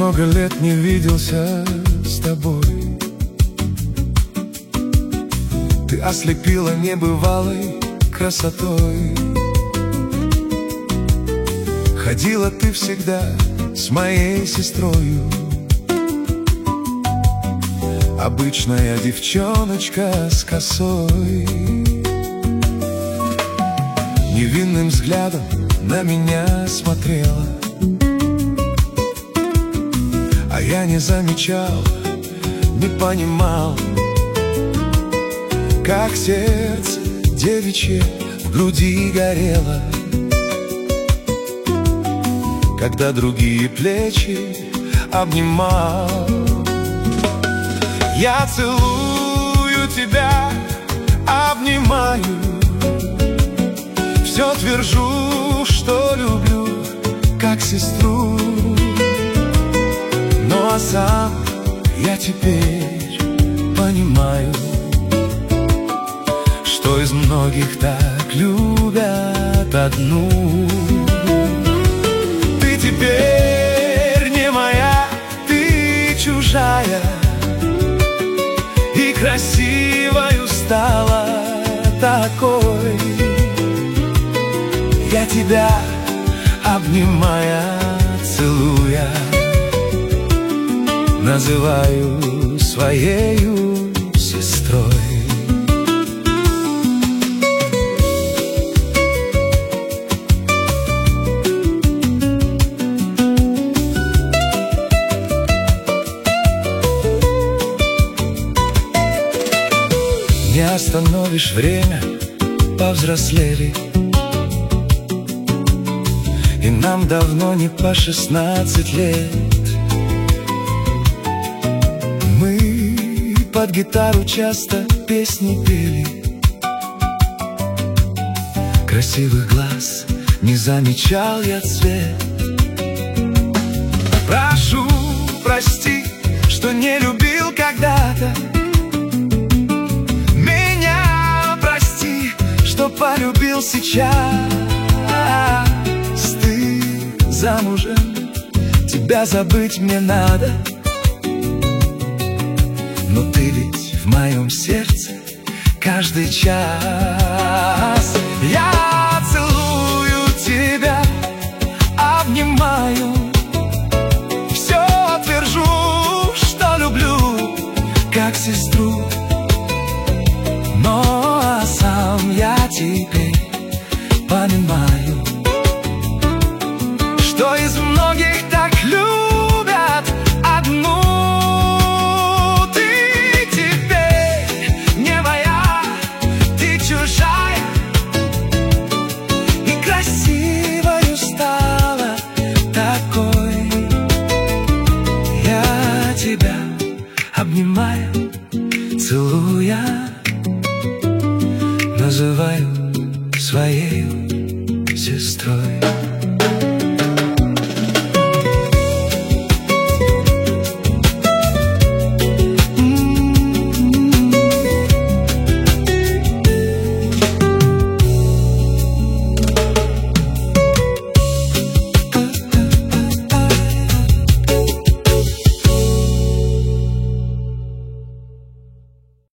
много лет не виделся с тобой. Ты ослепила небывалой красотой. Ходила ты всегда с моей сестрою, обычная девчоночка с косой. Невинным взглядом на меня смотрела, а я не замечал, не понимал, как сердце девичье в груди горело, когда другие плечи обнимал. Я целую тебя, обнимаю, все твержу, что люблю, как сестру. Ну а сам я теперь понимаю, что из многих так любят одну. Ты теперь не моя, ты чужая, и красивою стала такой. Я тебя, обнимая, целуя, называю своею сестрой. Не остановишь время, повзрослели, и нам давно не по 16 лет. Мы под гитару часто песни пели, красивых глаз не замечал я цвет. Прошу, прости, что не любил когда-то, что полюбил сейчас. Ты замужем, тебя забыть мне надо, но ты ведь в моем сердце каждый час. Я целую тебя, обнимаю, все твержу, что люблю, как сестру. Но сам я теперь понимаю, что из многих так любят одну. Ты теперь не моя, ты чужая, и красивою стала такой. Я тебя обнимаю, целуя, называю своей сестрой.